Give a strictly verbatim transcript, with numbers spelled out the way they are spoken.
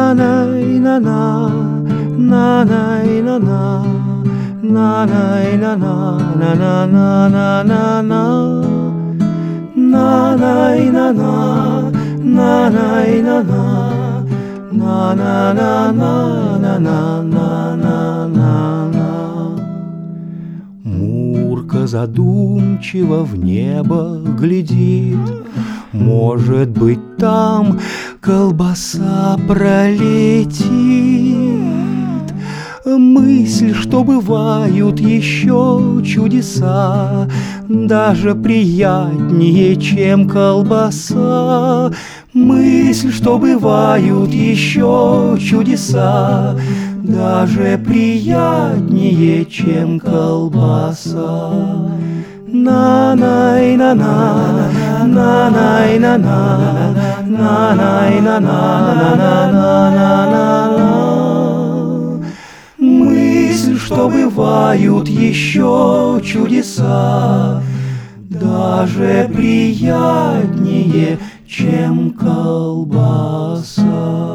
най на на на най на на на най на на на на на на на на на най на на на най на на на на на на на на на на на. Мурка задумчиво в небо глядит, может быть, там колбаса пролетит. Мысль, что бывают еще чудеса, даже приятнее, чем колбаса. Мысль, что бывают еще чудеса, даже приятнее, чем колбаса. На-най, на-на, на-най, на-на, на-най, на-на, на-на-на-на-на. Мысль, что бывают еще чудеса, даже приятнее, чем колбаса.